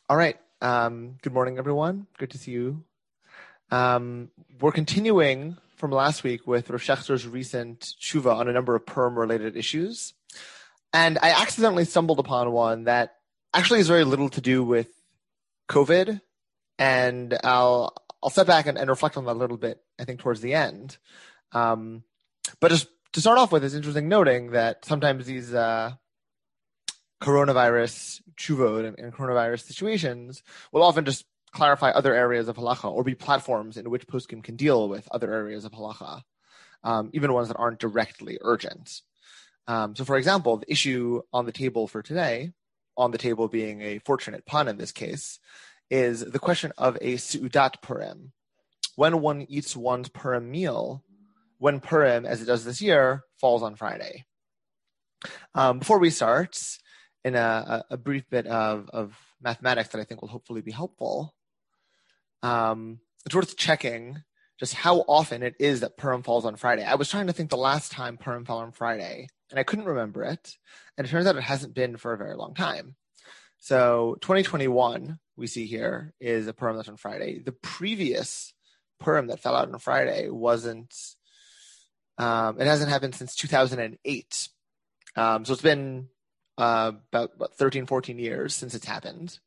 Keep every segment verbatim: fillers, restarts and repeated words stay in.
All right. Um, good morning, everyone. Good to see you. Um, we're continuing from last week with Rav Shechter's recent tshuva on a number of Purim-related issues. And I accidentally stumbled upon one that actually has very little to do with COVID. And I'll I'll step back and, and reflect on that a little bit, I think, towards the end. Um, but just to start off with, it's interesting noting that sometimes these uh, coronavirus tshuva and, and coronavirus situations will often just clarify other areas of halacha or be platforms in which poskim can deal with other areas of halacha, um, even ones that aren't directly urgent. Um, so, for example, the issue on the table for today, on the table being a fortunate pun in this case, is the question of a Seudat Purim. When one eats one's Purim meal, when Purim, as it does this year, falls on Friday. Um, before we start, in a, a brief bit of, of mathematics that I think will hopefully be helpful, um, it's worth checking just how often it is that Purim falls on Friday. I was trying to think the last time Purim fell on Friday, and I couldn't remember it. And it turns out it hasn't been for a very long time. So twenty twenty-one, we see here, is a Purim that's on Friday. The previous Purim that fell out on Friday wasn't, um, it hasn't happened since two thousand eight. Um, so it's been uh, about, about thirteen, fourteen years since it's happened.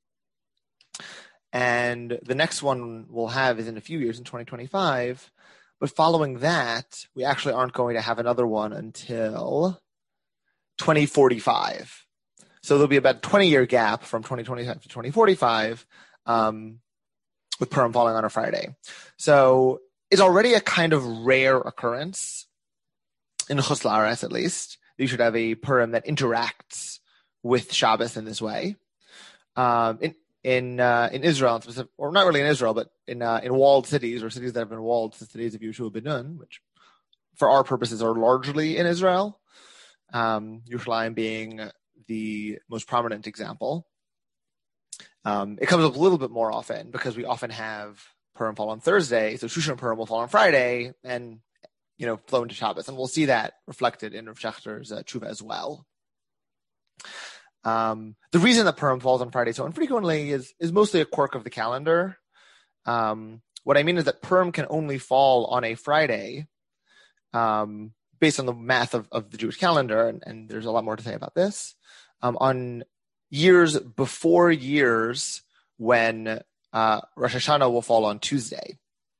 And the next one we'll have is in a few years, in twenty twenty-five. But following that, we actually aren't going to have another one until twenty forty-five. So there'll be about a twenty-year gap from twenty twenty-five to twenty forty-five um, with Purim falling on a Friday. So it's already a kind of rare occurrence, in Chutz La'aretz at least, that you should have a Purim that interacts with Shabbos in this way. Um, in in uh, in Israel, or not really in Israel, but in uh, in walled cities, or cities that have been walled since the days of Yehoshua ben Nun, which for our purposes are largely in Israel, um, Yerushalayim being the most prominent example. Um, it comes up a little bit more often because we often have Purim fall on Thursday, so Shushan Purim will fall on Friday and, you know, flow into Shabbos. And we'll see that reflected in Rav Shechter's uh, tshuva as well. Um, the reason that Purim falls on Friday so infrequently is, is mostly a quirk of the calendar. Um, what I mean is that Purim can only fall on a Friday, um, based on the math of, of the Jewish calendar, and, and there's a lot more to say about this, um, on years before years when uh, Rosh Hashanah will fall on Tuesday.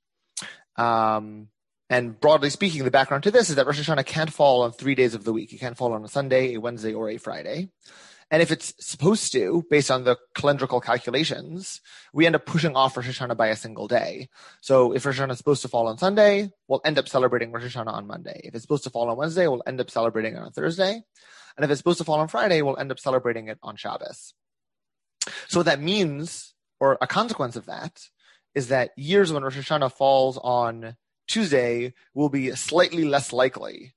Um, and broadly speaking, the background to this is that Rosh Hashanah can't fall on three days of the week. It can't fall on a Sunday, a Wednesday, or a Friday. And if it's supposed to, based on the calendrical calculations, we end up pushing off Rosh Hashanah by a single day. So if Rosh Hashanah is supposed to fall on Sunday, we'll end up celebrating Rosh Hashanah on Monday. If it's supposed to fall on Wednesday, we'll end up celebrating it on Thursday. And if it's supposed to fall on Friday, we'll end up celebrating it on Shabbos. So what that means, or a consequence of that, is that years when Rosh Hashanah falls on Tuesday will be slightly less likely,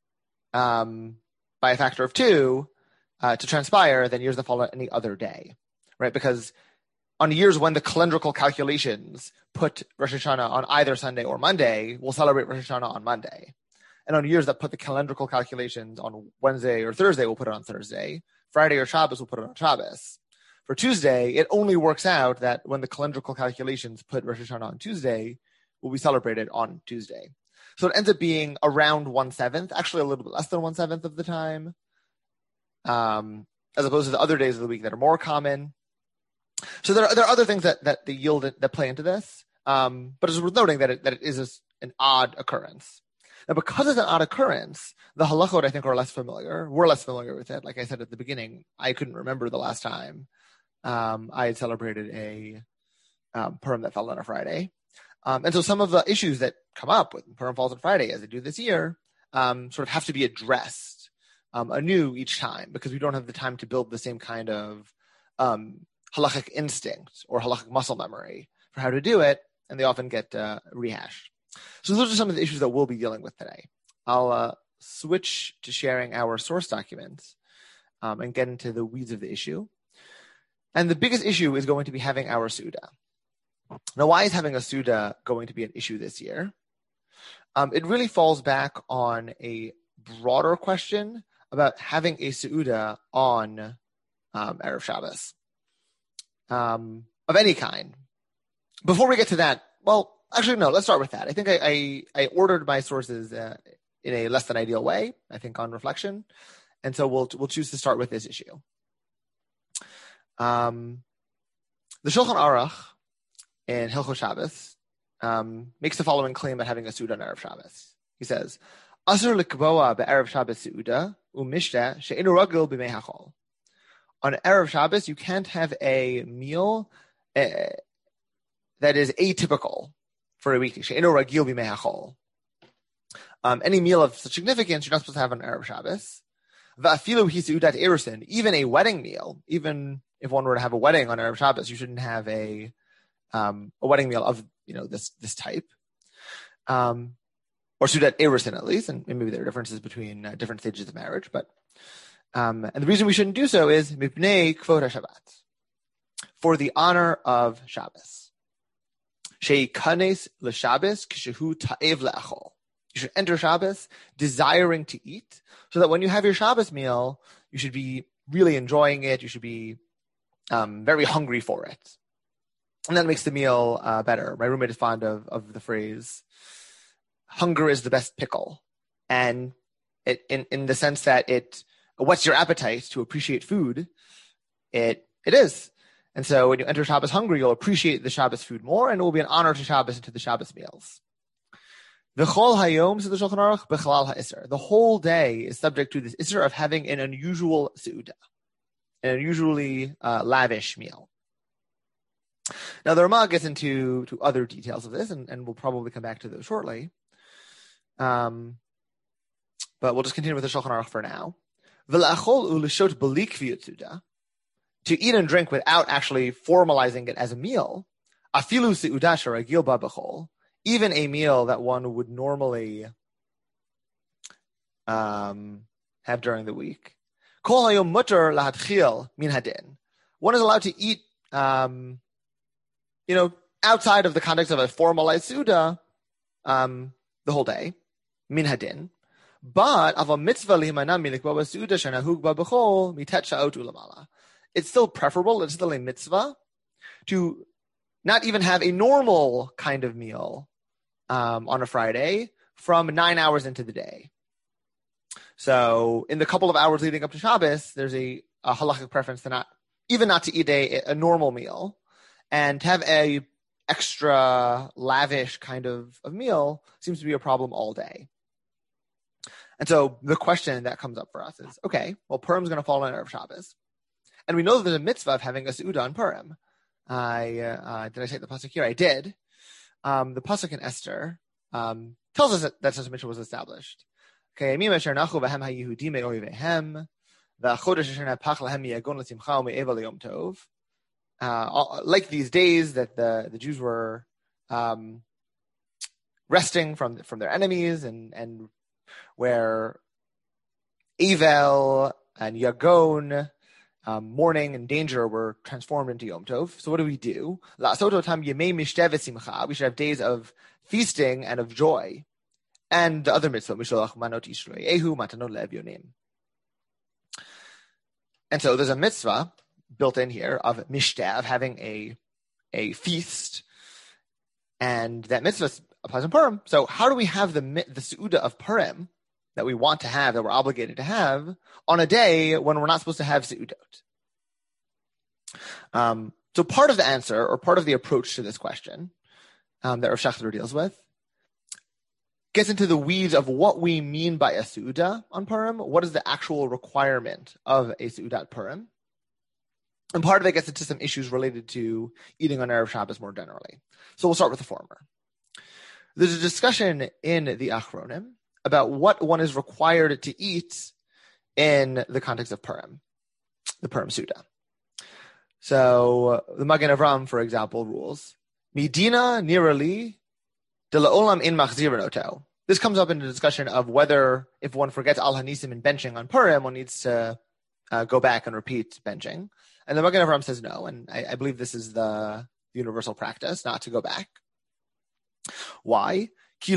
um, by a factor of two, Uh, to transpire than years that fall on any other day, right? Because on years when the calendrical calculations put Rosh Hashanah on either Sunday or Monday, we'll celebrate Rosh Hashanah on Monday. And on years that put the calendrical calculations on Wednesday or Thursday, we'll put it on Thursday. Friday or Shabbos, we'll put it on Shabbos. For Tuesday, it only works out that when the calendrical calculations put Rosh Hashanah on Tuesday, will be celebrated on Tuesday. So it ends up being around one-seventh, actually a little bit less than one-seventh of the time, Um, as opposed to the other days of the week that are more common. So there are, there are other things that, that the yield that play into this. Um, but it's worth noting that it, that it is a, an odd occurrence. Now, because it's an odd occurrence, the halachot, I think, are less familiar. We're less familiar with it. Like I said at the beginning, I couldn't remember the last time um, I had celebrated a um, Purim that fell on a Friday. Um, and so some of the issues that come up with Purim falls on Friday, as they do this year, um, sort of have to be addressed Um, anew each time, because we don't have the time to build the same kind of um, halachic instinct or halachic muscle memory for how to do it, and they often get uh, rehashed. So those are some of the issues that we'll be dealing with today. I'll uh, switch to sharing our source documents um, and get into the weeds of the issue. And the biggest issue is going to be having our Suda. Now, why is having a Suda going to be an issue this year? Um, it really falls back on a broader question about having a Seuda on um, Erev Shabbos. um, of any kind. Before we get to that, well, actually, no, let's start with that. I think I, I, I ordered my sources uh, in a less than ideal way, I think, on reflection. And so we'll we'll choose to start with this issue. Um, the Shulchan Aruch in Hilchos Shabbos um, makes the following claim about having a Seudah on Erev Shabbos. He says, Asur likboa be'erev Shabbos Seudah u'mishteh she'enu ragil b'mei hachol. On Erev Shabbos, you can't have a meal uh, that is atypical for a weekday. She'enu ragil b'mei hachol. Um, any meal of such significance, you're not supposed to have on Erev Shabbos. Va'afilu hi seudat erusin. Even a wedding meal, even if one were to have a wedding on Erev Shabbos, you shouldn't have a um, a wedding meal of you know this this type, um, or seudat erusin at least. And maybe there are differences between uh, different stages of marriage, but um, and the reason we shouldn't do so is mipnei kvod haShabbat, for the honor of Shabbos. Sheikanes l'Shabbos kishehu ta'ev le'achol. You should enter Shabbos desiring to eat, so that when you have your Shabbos meal, you should be really enjoying it. You should be um, very hungry for it. And that makes the meal uh, better. My roommate is fond of, of the phrase, hunger is the best pickle. And it, in, in the sense that it whets your appetite to appreciate food, it it is. And so when you enter Shabbos hungry, you'll appreciate the Shabbos food more, and it will be an honor to Shabbos and to the Shabbos meals. V'chol hayom, says the Shulchan Aruch, b'chalal ha'isr. The whole day is subject to this isr of having an unusual seudah, an unusually uh, lavish meal. Now, the Ramah gets into to other details of this, and, and we'll probably come back to those shortly. Um, but we'll just continue with the Shulchan Aruch for now. V'la'achol u'l'shot b'li kviyut seudah. To eat and drink without actually formalizing it as a meal, afilu seudah sharagil ba b'chol. Even a meal that one would normally um, have during the week. Kol hayom mutar lahatchil min hadin. One is allowed to eat, um, you know, outside of the context of a formalized seudah, um, the whole day, min hadin. But of a mitzvah lihimana milik baba seudah shenahug ba b'chol mitet sha'ot ulamala. It's still preferable. It's still a mitzvah to not even have a normal kind of meal Um, on a Friday from nine hours into the day. So in the couple of hours leading up to Shabbos, there's a, a halachic preference to not, even not to eat a, a normal meal, and to have a extra lavish kind of, of meal seems to be a problem all day. And so the question that comes up for us is, okay, well, Purim's going to fall on Erev Shabbos. And we know that there's a mitzvah of having a seudah on Purim. I, uh, did I say the pasuk here? I did. Um, the pasuk in Esther um, tells us that, that such a mitzvah was established. Okay, uh, like these days that the, the Jews were um, resting from from their enemies, and and where Avel and Yagon, Um, mourning and danger were transformed into Yom Tov. So what do we do? We should have days of feasting and of joy. And the other mitzvah, and so there's a mitzvah built in here of mishteh, of having a, a feast. And that mitzvah applies in Purim. So how do we have the, the seudah of Purim that we want to have, that we're obligated to have, on a day when we're not supposed to have seudot? Um, so part of the answer, or part of the approach to this question um, that Rav Schachter deals with, gets into the weeds of what we mean by a seudah on Purim. What is the actual requirement of a seudat Purim? And part of it gets into some issues related to eating on Erev Shabbos more generally. So we'll start with the former. There's a discussion in the Achronim about what one is required to eat in the context of Purim, the Purim Seudah. So the Magen Avram, for example, rules, Midina nirali de la'olam in machzirin oto. This comes up in the discussion of whether, if one forgets Al Hanisim in benching on Purim, one needs to uh, go back and repeat benching. And the Magen Avram says no, and I, I believe this is the universal practice, not to go back. Why? The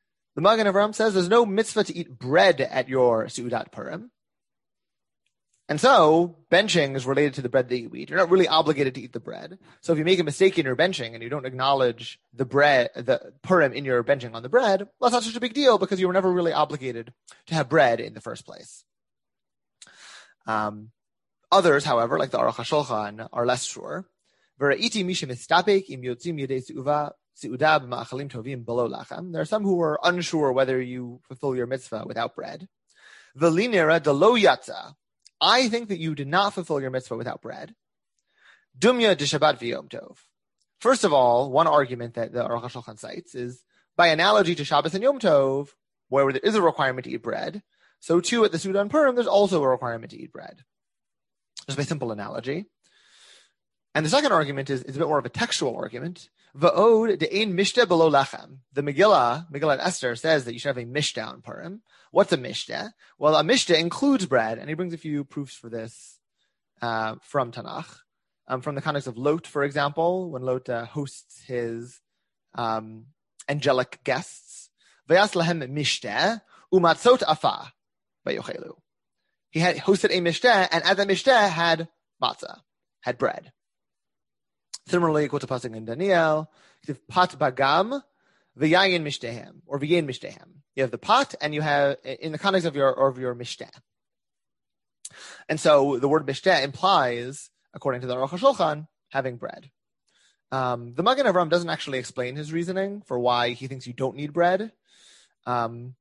Magen Avram says there's no mitzvah to eat bread at your Seudat Purim. And so benching is related to the bread that you eat. You're not really obligated to eat the bread. So if you make a mistake in your benching and you don't acknowledge the bread, the Purim in your benching on the bread, well, that's not such a big deal because you were never really obligated to have bread in the first place. Um, others, however, like the Aruch HaShulchan, are less sure. There are some who are unsure whether you fulfill your mitzvah without bread. I think that you did not fulfill your mitzvah without bread. Dumya de Shabbat v'Yom Tov. First of all, one argument that the Aruch HaShulchan cites is by analogy to Shabbos and Yom Tov, where there is a requirement to eat bread, so too at the Suda and Purim, there's also a requirement to eat bread. Just by simple analogy. And the second argument is, is a bit more of a textual argument. Va'od de'ein mishteh below lachem. The Megillah, Megillah Esther, says that you should have a mishteh on Purim. What's a mishteh? Well, a mishteh includes bread, and he brings a few proofs for this uh, from Tanakh. Um, from the context of Lot, for example, when Lot uh, hosts his um, angelic guests. Vayas lahem mishteh umatzot afa vayochelu. He had hosted a mishteh, and at the mishteh had matzah, had bread. Similarly, quote a pasuk in Daniel, pat bagam v'yayin mishtehem, or v'yayin mishtehem. You have the pot, and you have, in the context of your of your mishteh. And so the word mishteh implies, according to the Aruch HaShulchan, having bread. Um, the Magen Avraham doesn't actually explain his reasoning for why he thinks you don't need bread. Um,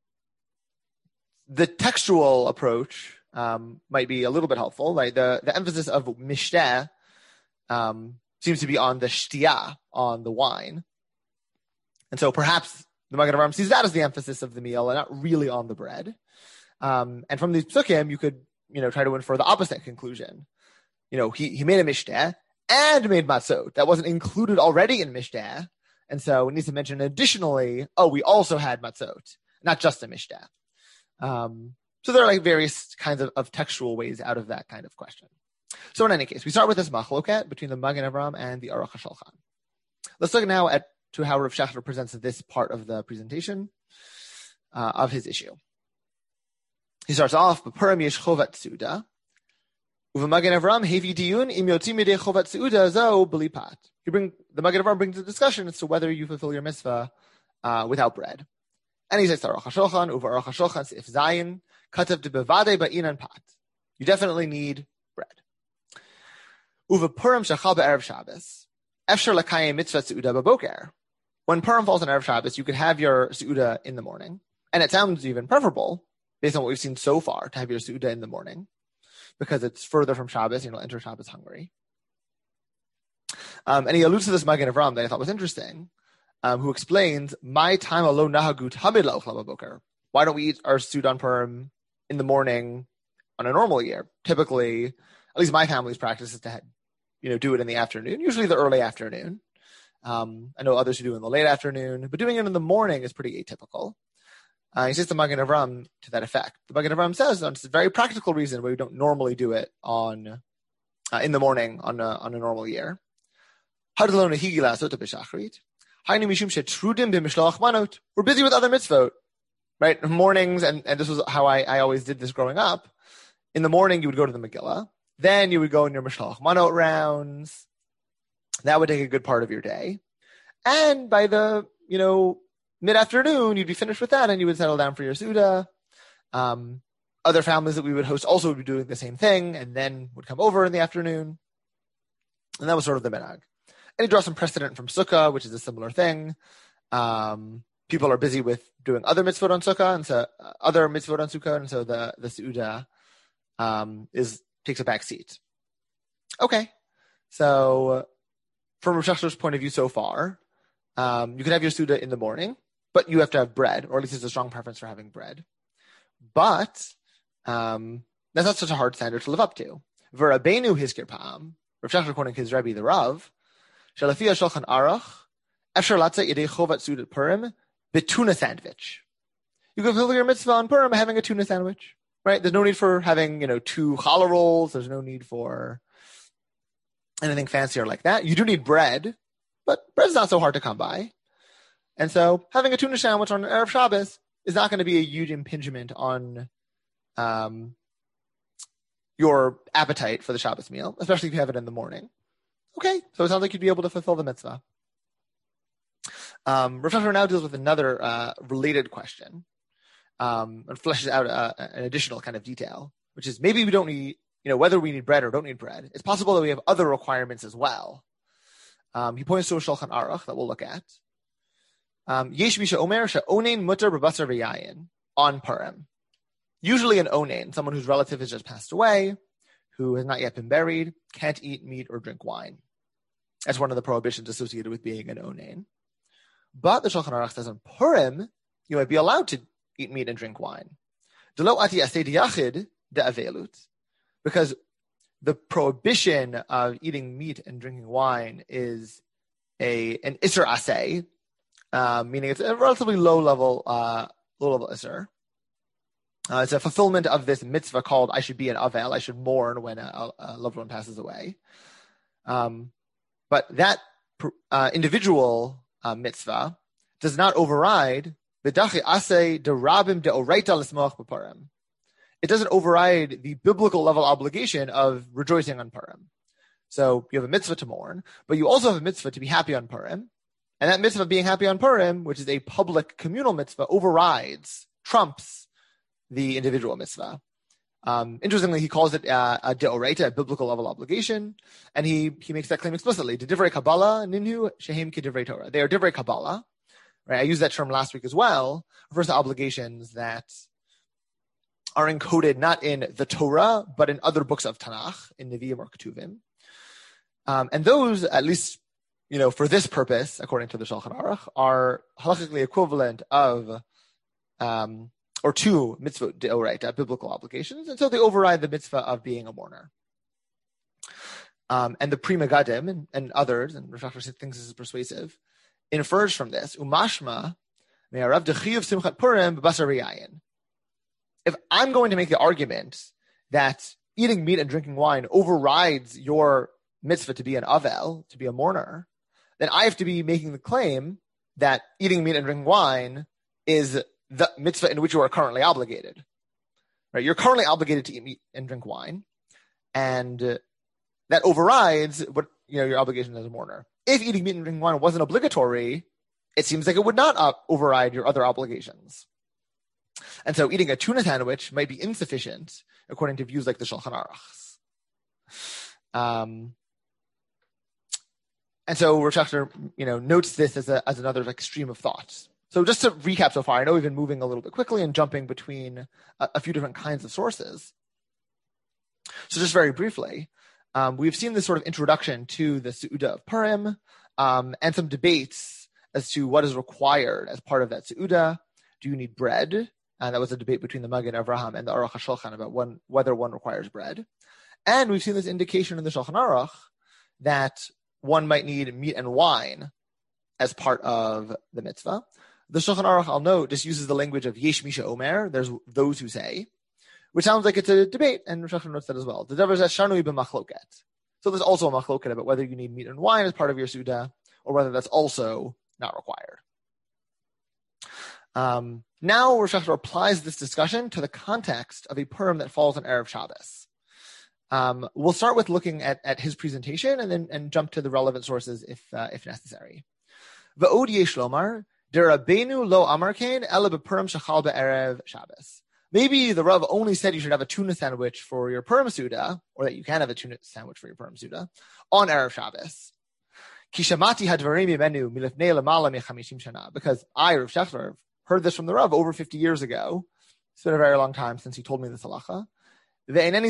the textual approach um, might be a little bit helpful. Right? The the emphasis of mishteh um, seems to be on the shtiyah, on the wine. And so perhaps the Magen Avraham sees that as the emphasis of the meal and not really on the bread. Um, and from these psukim, you could, you know, try to infer the opposite conclusion. You know, he, he made a mishteh and made matzot. That wasn't included already in mishteh. And so it needs to mention additionally, oh, we also had matzot, not just a mishteh. Um, so there are like various kinds of, of textual ways out of that kind of question. So in any case, we start with this machloket between the Magen Avraham and the Aruch HaShulchan. Let's look now at to how Rav Shechter presents this part of the presentation uh, of his issue. He starts off, B'Purim yesh chovat seuda, u'v'Magen Avraham hevi diyun im yotzim yedei chovat seuda zo b'li pat. He bring the Magen Avraham brings a discussion as to whether you fulfill your mitzvah uh, without bread. And he says, Aruch HaShulchan, uva Aruch HaShulchan seif zayin, katav de bevadei ba'inan pat. You definitely need bread. Uva Purim shachal be'erev Shabbos, efshar l'kayim mitzvah seuda b'boker. When Purim falls on Erev Shabbos, you could have your seuda in the morning. And it sounds even preferable, based on what we've seen so far, to have your seuda in the morning, because it's further from Shabbos, and you'll enter Shabbos hungry. Um, and he alludes to this Magen Avraham that I thought was interesting, um, who explains, my time alone nahagut hamid la'ochla b'boker. Why don't we eat our seuda on Purim in the morning on a normal year? Typically, at least my family's practice is to, you know, do it in the afternoon, usually the early afternoon. Um, I know others who do it in the late afternoon, but doing it in the morning is pretty atypical. Uh, he says the Magen Avraham to that effect. The Magen Avraham says it's a very practical reason why we don't normally do it on uh, in the morning on a, on a normal year. We're busy with other mitzvot, right? Mornings, and, and this was how I, I always did this growing up. In the morning, you would go to the Megillah. Then you would go in your Mishloach Manot rounds. That would take a good part of your day. And by the, you know, mid-afternoon, you'd be finished with that and you would settle down for your Suda. Um, other families that we would host also would be doing the same thing and then would come over in the afternoon. And that was sort of the minhag. And he draws some precedent from Sukkah, which is a similar thing. Um, people are busy with doing other mitzvot on Sukkah, and so uh, other mitzvot on Sukkah, and so the, the Suda um, is takes a back seat. Okay. So from Rav Shechter's point of view so far, um, you can have your Suda in the morning, but you have to have bread, or at least there's a strong preference for having bread. But um, that's not such a hard standard to live up to. V'Rabbeinu hizkir pa'am, Rav Shechter quoting his Rebbe, the Rav, Shalafia Shulchan Aruch, Efshar Latza Yedei Chovat Suda Purim, Betuna sandwich. You can fulfill your mitzvah on Purim by having a tuna sandwich, right? There's no need for having, you know, two challah rolls. There's no need for anything fancier like that. You do need bread, but bread's not so hard to come by. And so having a tuna sandwich on Erev Shabbos is not going to be a huge impingement on um, your appetite for the Shabbos meal, especially if you have it in the morning. Okay, so it sounds like you'd be able to fulfill the mitzvah. Um, Rav Shachar now deals with another uh, related question um, and fleshes out uh, an additional kind of detail, which is maybe we don't need, you know, whether we need bread or don't need bread. It's possible that we have other requirements as well. Um, he points to a Shulchan Aruch that we'll look at. Yesh misha omer she'onein mutar b'basar v'yayin on Purim. Usually an onein, someone whose relative has just passed away, who has not yet been buried, can't eat meat or drink wine. That's one of the prohibitions associated with being an onein. But the Shulchan Aruch says on Purim, you might be allowed to eat meat and drink wine. Because the prohibition of eating meat and drinking wine is a an Isser Aseh, uh, meaning it's a relatively low level, uh, low level Isser. Uh, it's a fulfillment of this mitzvah called I should be an Avel, I should mourn when a, a loved one passes away. Um, but that uh, individual Uh, mitzvah does not override it doesn't override the biblical level obligation of rejoicing on Purim. So you have a mitzvah to mourn, but you also have a mitzvah to be happy on Purim, and that mitzvah being happy on Purim, which is a public communal mitzvah, overrides, trumps the individual mitzvah. Um, interestingly, he calls it uh, a deoraita, a biblical level obligation, and he he makes that claim explicitly. De divrei Kabbalah, ninhu shehem ki divrei Torah. They are divrei Kabbalah, right? I used that term last week as well. Refers to obligations that are encoded not in the Torah, but in other books of Tanakh, in Nevi'im or Ketuvim. Um, and those, at least, you know, for this purpose, according to the Shulchan Aruch, are halakhically equivalent of um, or two mitzvot deoraita, biblical obligations, and so they override the mitzvah of being a mourner. Um, and the Pri Megadim and, and others, and Rav Shachar thinks this is persuasive, infers from this, umashma me'arav dechiv simchat Purim b'basar v'yayin. If I'm going to make the argument that eating meat and drinking wine overrides your mitzvah to be an avel, to be a mourner, then I have to be making the claim that eating meat and drinking wine is the mitzvah in which you are currently obligated, right? You're currently obligated to eat meat and drink wine, and uh, that overrides what, you know, your obligation as a mourner. If eating meat and drinking wine wasn't obligatory, it seems like it would not uh, override your other obligations. And so eating a tuna sandwich might be insufficient according to views like the Shulchan Aruch. Um, and so Rav Shachar, you know, notes this as a as another extreme of thought. So just to recap so far, I know we've been moving a little bit quickly and jumping between a, a few different kinds of sources. So just very briefly, um, we've seen this sort of introduction to the Seudah of Purim um, and some debates as to what is required as part of that Seudah. Do you need bread? And that was a debate between the Magen Avraham and the Aruch HaShulchan about one, whether one requires bread. And we've seen this indication in the Shulchan Aruch that one might need meat and wine as part of the mitzvah. The Shulchan Aruch, I'll note, just uses the language of Yesh Misha Omer, there's those who say, which sounds like it's a debate, and Rosh Hashanah notes that as well. The Devar says Shanui b'machloket. So there's also a machloket about whether you need meat and wine as part of your Suda, or whether that's also not required. Um, now Rosh Hashanah applies this discussion to the context of a Purim that falls on Erev Shabbos. Um, we'll start with looking at, at his presentation and then and jump to the relevant sources if uh, if necessary. V'od yesh lomar, derabenu lo amarkein ela b'Purim shachal be'erev Shabbos. Maybe the Rav only said you should have a tuna sandwich for your Purim Suda, or that you can have a tuna sandwich for your Purim Suda, on Erev Shabbos. Kishamati hadvarim yimenu milifnei lamala mechamishim shana. Because I, Rav Shachar, heard this from the Rav over fifty years ago. It's been a very long time since he told me this halacha. Maybe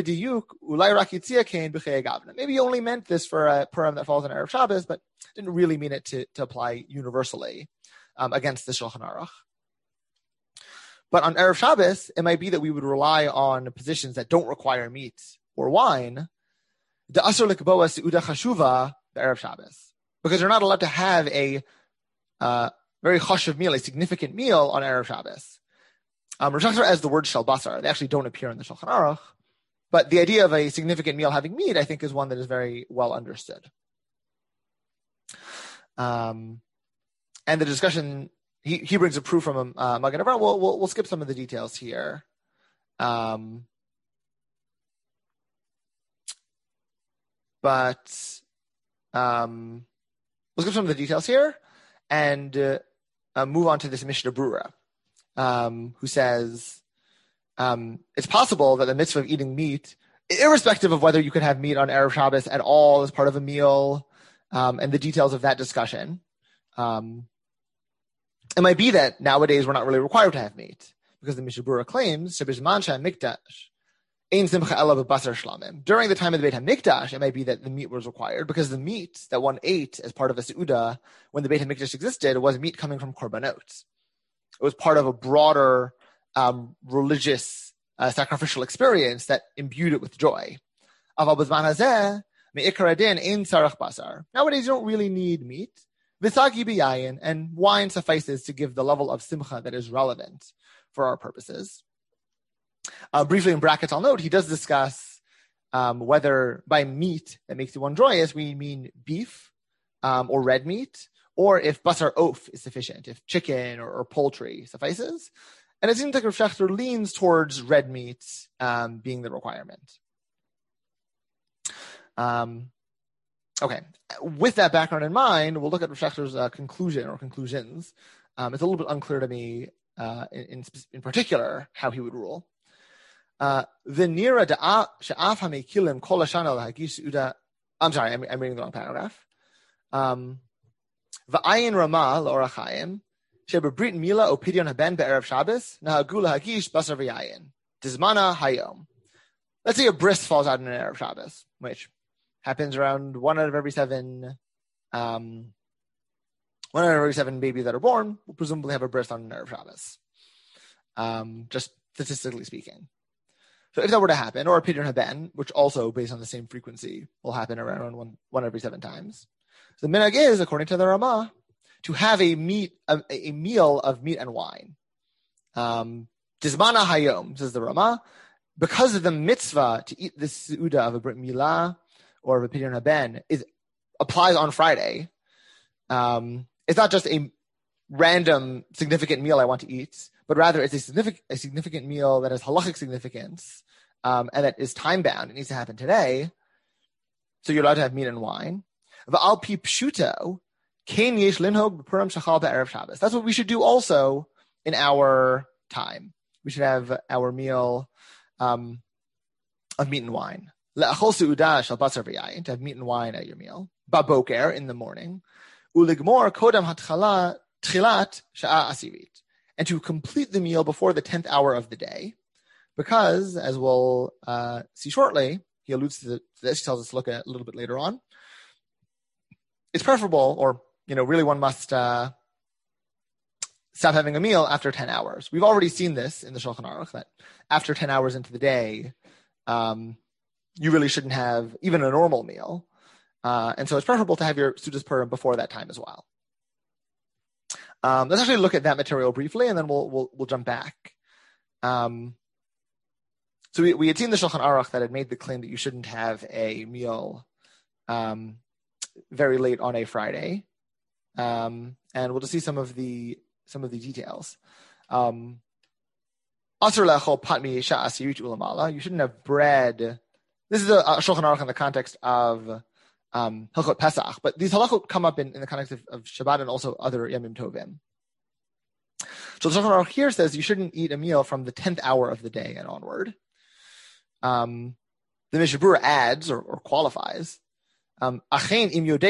he only meant this for a Purim that falls on Erev Shabbos, but didn't really mean it to, to apply universally um, against the Shulchan Aruch. But on Erev Shabbos, it might be that we would rely on positions that don't require meat or wine. The Asur Likboa Seudah Chashuva the Erev Shabbos, because you're not allowed to have a uh, very chashuv meal, a significant meal on Erev Shabbos. Um, Rosh Hashanah as the word shel basar, they actually don't appear in the Shulchan Aruch, but the idea of a significant meal having meat, I think, is one that is very well understood. Um, and the discussion, he, he brings a proof from uh, Magen Avraham. We'll, we'll, we'll skip some of the details here. Um, but um, let's get some of the details here and uh, uh, move on to this Mishnah Brura, um, who says um, it's possible that the mitzvah of eating meat, irrespective of whether you could have meat on Erev Shabbos at all as part of a meal, um, and the details of that discussion, um, it might be that nowadays we're not really required to have meat, because the Mishnah Brura claims Shebizman Mikdash Ein Simcha Ela B'Basar Shlamim. During the time of the Beit HaMikdash, it might be that the meat was required, because the meat that one ate as part of a Seudah when the Beit HaMikdash existed was meat coming from korbanot. It was part of a broader um, religious uh, sacrificial experience that imbued it with joy. Aval B'Zman Hazeh Me'ikar Adin Ein Tzarech Basar. Nowadays, you don't really need meat. V'sagi b'yayin, and wine suffices to give the level of simcha that is relevant for our purposes. Uh, briefly in brackets, I'll note, he does discuss um, whether by meat that makes one joyous, we mean beef um, or red meat, or if basar oaf is sufficient, if chicken or, or poultry suffices. And it seems like Rav Shechter leans towards red meat um, being the requirement. Um, okay, with that background in mind, we'll look at Rav Shechter's uh, conclusion or conclusions. Um, it's a little bit unclear to me uh, in, in, in particular how he would rule. V'nira da'af she'af hamekilim kol hashana lahagish seuda. I'm sorry, I'm, I'm reading the wrong paragraph. Um, V'ayin Ramah la'orach chaim shebebrit mila o pidyon haben be'erev Shabbos nahagu lahagish basar v'yayin tizmana hayom. Let's say a bris falls out in an Erev Shabbos, which happens around one out of every seven. Um, one out of every seven babies that are born will presumably have a bris on an Erev Shabbos. Um, just statistically speaking. So if that were to happen, or a pidyon haben, which also based on the same frequency will happen around one, one every seven times. So the minhag is, according to the Ramah, to have a meat, a, a meal of meat and wine. Um, Tizmana hayom, says the Ramah, because of the mitzvah to eat this seudah of a brit milah or of a pidyon haben is applies on Friday. Um, it's not just a random significant meal I want to eat, but rather it's a significant a significant meal that has halachic significance um, and that is time bound. It needs to happen today. So you're allowed to have meat and wine. V'al pi pshuto kein yesh linhog b'purim shachal be'erev Shabbos. That's what we should do also in our time. We should have our meal um, of meat and wine. Le'achol seudah shal basar v'yayin, to have meat and wine at your meal. Baboker, in the morning. Uligmor kodam hatchala tchilat sha'a asirit. And to complete the meal before the tenth hour of the day, because, as we'll uh, see shortly, he alludes to this, he tells us to look at it a little bit later on, it's preferable, or, you know, really one must uh, stop having a meal after ten hours. We've already seen this in the Shulchan Aruch, that after ten hours into the day, um, you really shouldn't have even a normal meal. Uh, and so it's preferable to have your Sudas Purim before that time as well. Um, let's actually look at that material briefly, and then we'll we'll, we'll jump back. Um, so we, we had seen the Shulchan Aruch that had made the claim that you shouldn't have a meal um, very late on a Friday, um, and we'll just see some of the some of the details. Um, Asur lechol patmi sha'asirit ulamala. You shouldn't have bread. This is a, a Shulchan Aruch in the context of Um, Hilchot Pesach, but these halachot come up in, in the context of, of Shabbat and also other Yamim Tovim. So the Shulchan Aruch here says you shouldn't eat a meal from the tenth hour of the day and onward. Um, the Mishnah Brura adds or, or qualifies, um, if you're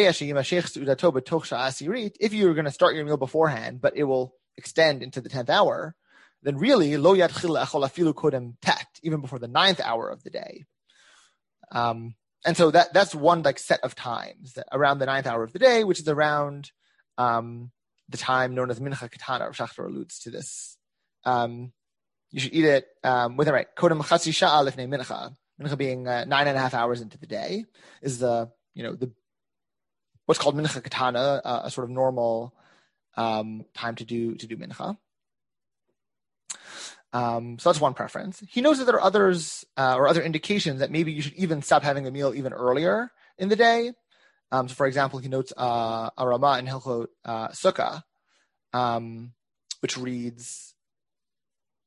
going to start your meal beforehand, but it will extend into the tenth hour, then really, lo yatchil le'achol afilu kodem tet, even before the ninth hour of the day. Um, And so that that's one like set of times that around the ninth hour of the day, which is around um, the time known as Mincha Katana. Rav Shechter alludes to this. Um, you should eat it um, with it right. Kodem chatzi sha'a lifnei mincha. Mincha being uh, nine and a half hours into the day is the you know the what's called Mincha Katana, uh, a sort of normal um, time to do to do mincha. Um, so that's one preference. He knows that there are others uh, or other indications that maybe you should even stop having a meal even earlier in the day. Um, so, for example, he notes uh, a Ramah in Hilchot uh, Sukkah, um, which reads,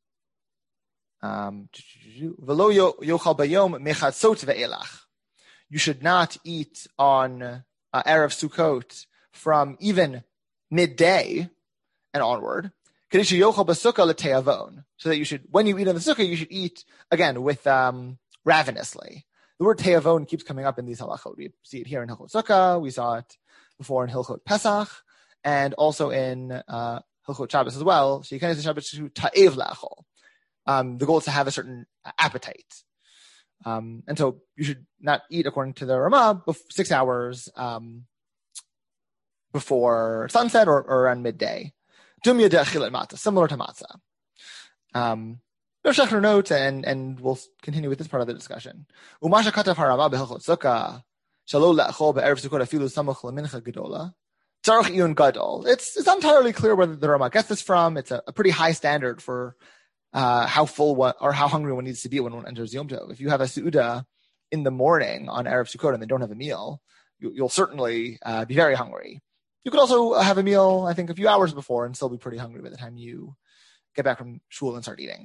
um, "V'lo yochal bayom mechatzot ve'elach." you should not eat on uh, Erev Sukkot from even midday and onward. So that you should, when you eat on the sukkah, you should eat, again, with um, ravenously. The word te'avon keeps coming up in these halachot. We see it here in Hilchot Sukkah. We saw it before in Hilchot Pesach, and also in uh, Hilchot Shabbos as well. So you can say Shabbos to ta'ev la'achol. Um, the goal is to have a certain appetite. Um, and so you should not eat, according to the Ramah, bef- six hours um, before sunset or, or around midday. Similar to matzah. Um, Rav Shechter notes, and, and we'll continue with this part of the discussion. It's, it's entirely clear where the Ramah gets this from. It's a, a pretty high standard for uh, how full one, or how hungry one needs to be when one enters Yom Tov. If you have a Su'udah in the morning on Erev Sukkot and they don't have a meal, you, you'll certainly uh, be very hungry. You could also have a meal, I think, a few hours before and still be pretty hungry by the time you get back from shul and start eating.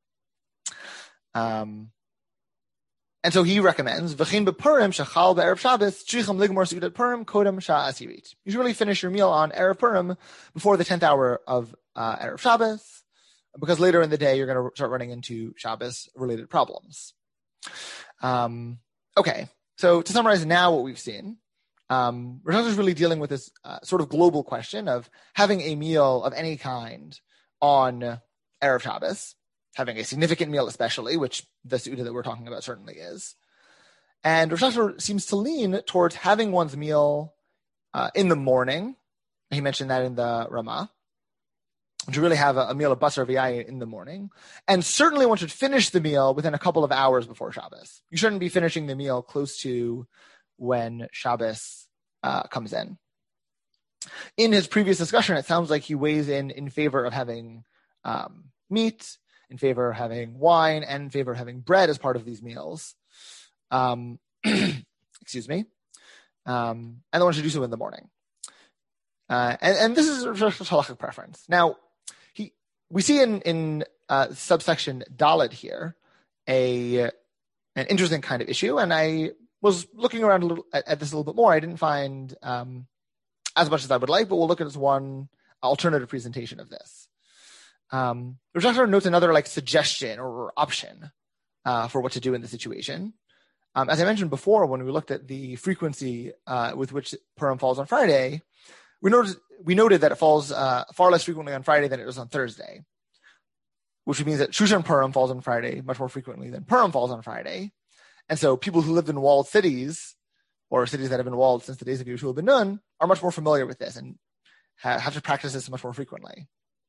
Um, and so he recommends, V'chin b'Purim shachal b'Erev Shabbos tzricham ligmor su'udat Purim kodem sha'as yirit. You should really finish your meal on Erev Purim before the tenth hour of uh, Erev Shabbos, because later in the day you're going to start running into Shabbos-related problems. Um, okay, so to summarize now what we've seen, Um, Rav is really dealing with this uh, sort of global question of having a meal of any kind on Erev Shabbos, having a significant meal especially, which the Su'udah that we're talking about certainly is. And Rav seems to lean towards having one's meal uh, in the morning. He mentioned that in the Ramah. To really have a, a meal of basar v'yayin in the morning. And certainly one should finish the meal within a couple of hours before Shabbos. You shouldn't be finishing the meal close to when Shabbos uh, comes in. In his previous discussion, it sounds like he weighs in in favor of having um, meat, in favor of having wine, and in favor of having bread as part of these meals. Um, excuse me. Um, and the one should do so in the morning. Uh, and, and this is a halachic preference. Now, he we see in, in uh, subsection Daled here a an interesting kind of issue, and I was looking around a little at, at this a little bit more. I didn't find um, as much as I would like, but we'll look at this one alternative presentation of this. Um, Rav Shechter notes another like suggestion or option uh, for what to do in the situation. Um, as I mentioned before, when we looked at the frequency uh, with which Purim falls on Friday, we noted we noted that it falls uh, far less frequently on Friday than it does on Thursday, which means that Shushan Purim falls on Friday much more frequently than Purim falls on Friday. And so people who lived in walled cities, or cities that have been walled since the days of Yehoshua ben Nun, are much more familiar with this and ha- have to practice this much more frequently.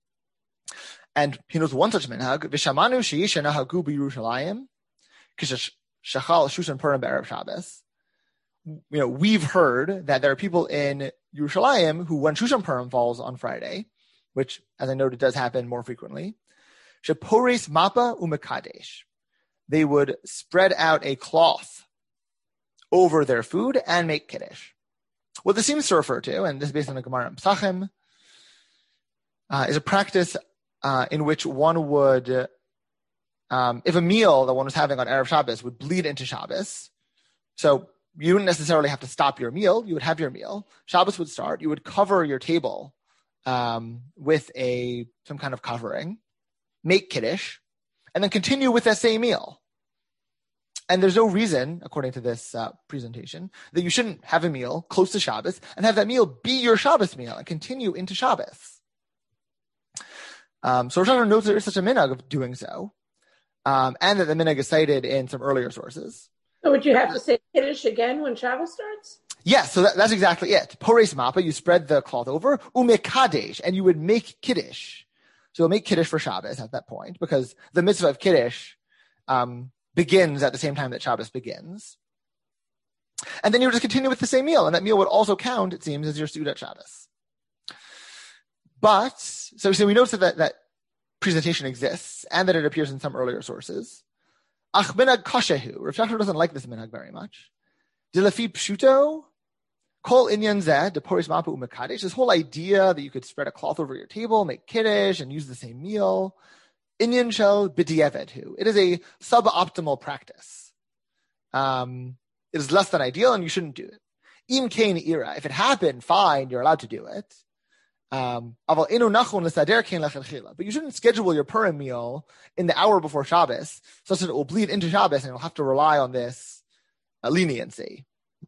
And he knows one such minhag, Vishamanu sheyish nahagu b'Yerushalayim, kishash shachal Shushan Purim b'Erev Shabbos. You know, we've heard that there are people in Yerushalayim who, when Shushan Purim falls on Friday, which, as I noted, does happen more frequently, shepores mapa umekadesh. They would spread out a cloth over their food and make kiddush. What this seems to refer to, and this is based on the Gemara in Pesachim, uh, is a practice uh, in which one would, um, if a meal that one was having on Erev Shabbos would bleed into Shabbos, so you wouldn't necessarily have to stop your meal. You would have your meal. Shabbos would start. You would cover your table um, with a some kind of covering, make kiddush, and then continue with that same meal. And there's no reason, according to this uh, presentation, that you shouldn't have a meal close to Shabbos and have that meal be your Shabbos meal and continue into Shabbos. Um, so Rosh Hashanah notes there is such a minhag of doing so, um, and that the minhag is cited in some earlier sources. So would you have to say Kiddush again when Shabbos starts? Yes, so that, that's exactly it. Pores mapa, you spread the cloth over, umekadesh, and you would make Kiddush. So you'll make Kiddush for Shabbos at that point, because the mitzvah of Kiddush um, begins at the same time that Shabbos begins. And then you would just continue with the same meal, and that meal would also count, it seems, as your Seudat Shabbos. But, so, so we notice that that presentation exists, and that it appears in some earlier sources. Ach minhag kashehu. Rav Shechter doesn't like this minhag very much. Dilafi pshuto, kol inyan zeh, de poris mapu umekadesh. This whole idea that you could spread a cloth over your table, make kiddush, and use the same meal. Inyan shel b'di'evedhu. It is a suboptimal practice. Um, it is less than ideal and you shouldn't do it. Im kain ira, if it happened, fine, you're allowed to do it. Um, but you shouldn't schedule your Purim meal in the hour before Shabbos, such that it will bleed into Shabbos and you'll have to rely on this uh, leniency.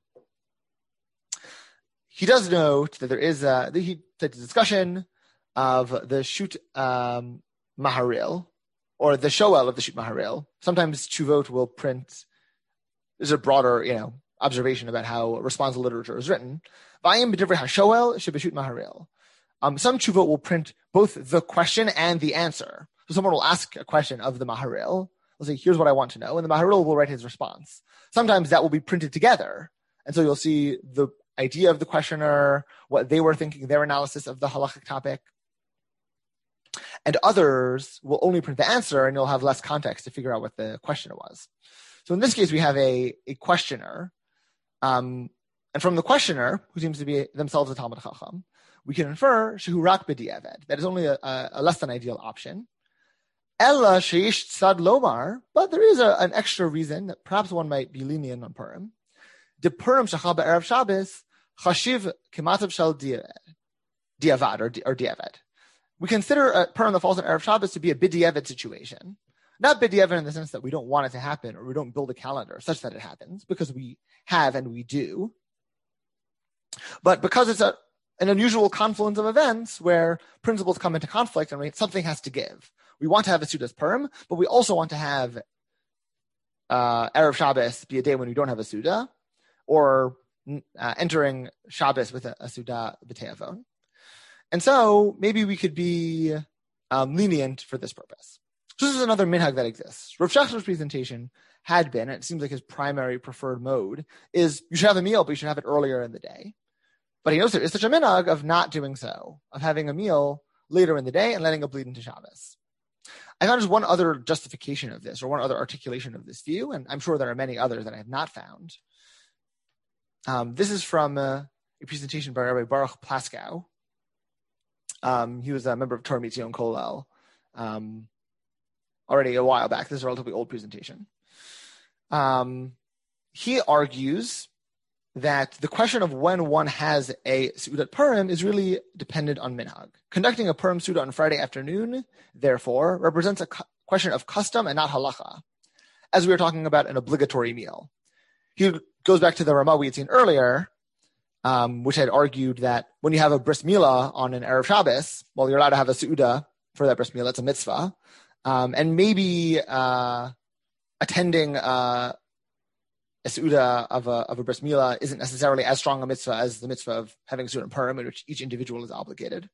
He does note that there is a, he takes a discussion of the shoot um, Maharil, or the Shoel of the shoot Maharil. Sometimes Chuvot will print, there's a broader, you know, observation about how responsive literature is written. Vayim b'divrei HaShoel shebeshut Maharil. Um, some Chuvot will print both the question and the answer. So someone will ask a question of the Maharil. They'll say, here's what I want to know. And the Maharil will write his response. Sometimes that will be printed together. And so you'll see the idea of the questioner, what they were thinking, their analysis of the halachic topic. And others will only print the answer, and you'll have less context to figure out what the questioner was. So in this case, we have a, a questioner. Um, and from the questioner, who seems to be themselves a Talmud Chacham, we can infer shehu rak b'diavad. That is only a, a, a less than ideal option. Ella sheish tzad lomar, but there is a, an extra reason that perhaps one might be lenient on Purim. De Purim shachal b'erev Shabbos chashiv kematav shel diavad or, or diavad. We consider a Purim that falls on erev Shabbos to be a b'diavad situation. Not b'diavad in the sense that we don't want it to happen or we don't build a calendar such that it happens, because we have and we do. But because it's a an unusual confluence of events where principles come into conflict and we, something has to give. We want to have a Suda's Purim, but we also want to have uh, Erev Shabbos be a day when we don't have a Suda, or uh, entering Shabbos with a, a Suda B'Te'avon. And so maybe we could be um, lenient for this purpose. So this is another minhag that exists. Rav Shachter's presentation had been, and it seems like his primary preferred mode, is you should have a meal, but you should have it earlier in the day. But he knows there is such a minhag of not doing so, of having a meal later in the day and letting it bleed into Shabbos. I found just one other justification of this, or one other articulation of this view, and I'm sure there are many others that I have not found. Um, this is from uh, a presentation by Rabbi Baruch Plaskow. Um, he was a member of Torah Mitzion Kollel um, already a while back. This is a relatively old presentation. Um, he argues that the question of when one has a Seudat Purim is really dependent on minhag. Conducting a Purim Seudah on Friday afternoon, therefore, represents a cu- question of custom and not halacha, as we were talking about an obligatory meal. He goes back to the Ramah we had seen earlier, um, which had argued that when you have a bris milah on an Erev Shabbos, well, you're allowed to have a Seudah for that bris milah. It's a mitzvah. Um, and maybe uh, attending uh, a Seudah of a, of a bris milah isn't necessarily as strong a mitzvah as the mitzvah of having a Seudah Purim, in which each individual is obligated.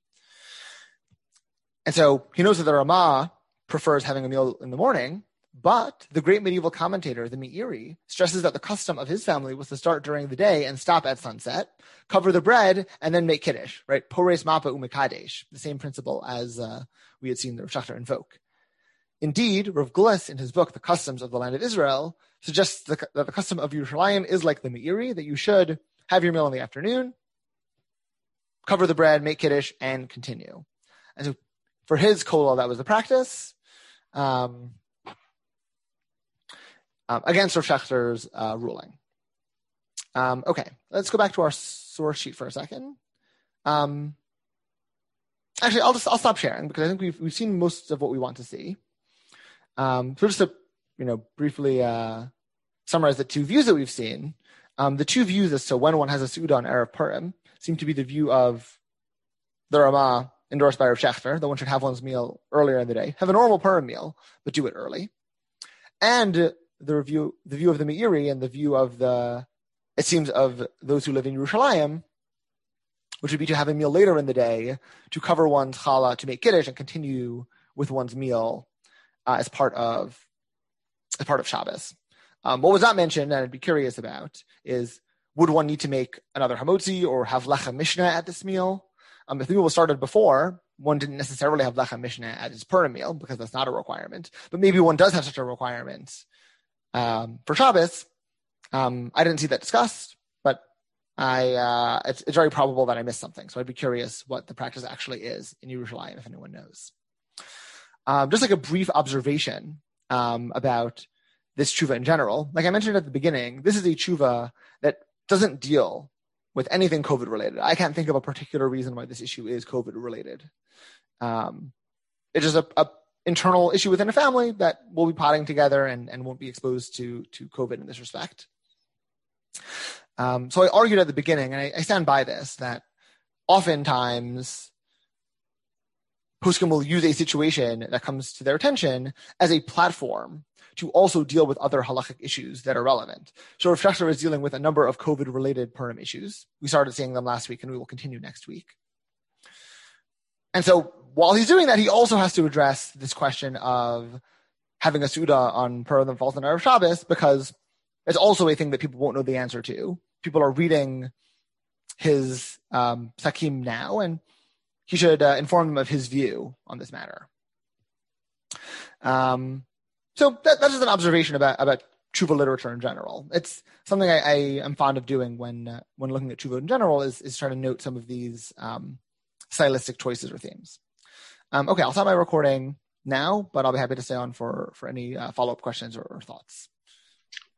And so he knows that the Ramah prefers having a meal in the morning, but the great medieval commentator, the Meiri, stresses that the custom of his family was to start during the day and stop at sunset, cover the bread, and then make kiddush, right? Pores mapa umekadesh, the same principle as uh, we had seen the Rav Shachter invoke. Indeed, Rav Gulas, in his book, The Customs of the Land of Israel, suggests that the custom of Yerushalayim is like the Meiri, that you should have your meal in the afternoon, cover the bread, make kiddush, and continue. And so for his kollel, that was the practice. Um, um, against Rav Shachter's uh, ruling. Um, okay, let's go back to our source sheet for a second. Um, actually, I'll just I'll stop sharing because I think we've we've seen most of what we want to see. Um, so just to you know briefly uh, summarize the two views that we've seen. Um, the two views as to when one has a Seudah on Erev Purim seem to be the view of the Ramah endorsed by Rav Shachter, that one should have one's meal earlier in the day, have a normal Purim meal, but do it early, and the review, the view of the Meiri and the view of the, it seems, of those who live in Yerushalayim, which would be to have a meal later in the day to cover one's challah, to make kiddush, and continue with one's meal uh, as part of as part of Shabbos. Um, what was not mentioned, and I'd be curious about, is would one need to make another hamotzi or have lechem mishnah at this meal? Um, if the meal was started before, one didn't necessarily have lechem mishnah at his Purim meal because that's not a requirement. But maybe one does have such a requirement um, for Shabbos. Um, I didn't see that discussed, but I uh, it's, it's very probable that I missed something. So I'd be curious what the practice actually is in Yerushalayim, if anyone knows. Um, just like a brief observation um, about this tshuva in general. Like I mentioned at the beginning, this is a tshuva that doesn't deal with anything COVID related. I can't think of a particular reason why this issue is COVID related. Um, it's just a, a internal issue within a family that we'll be potting together and, and won't be exposed to, to COVID in this respect. Um, so I argued at the beginning, and I, I stand by this, that oftentimes poskim will use a situation that comes to their attention as a platform to also deal with other halachic issues that are relevant. So Rav Shechter is dealing with a number of COVID-related Purim issues. We started seeing them last week, and we will continue next week. And so while he's doing that, he also has to address this question of having a Suda on Purim that falls on Erev Shabbos, because it's also a thing that people won't know the answer to. People are reading his um, Sakim now, and he should uh, inform them of his view on this matter. Um, so that, that's just an observation about, about tshuva literature in general. It's something I, I am fond of doing when uh, when looking at tshuva in general, is, is trying to note some of these um, stylistic choices or themes. Um, okay, I'll stop my recording now, but I'll be happy to stay on for, for any uh, follow-up questions or, or thoughts.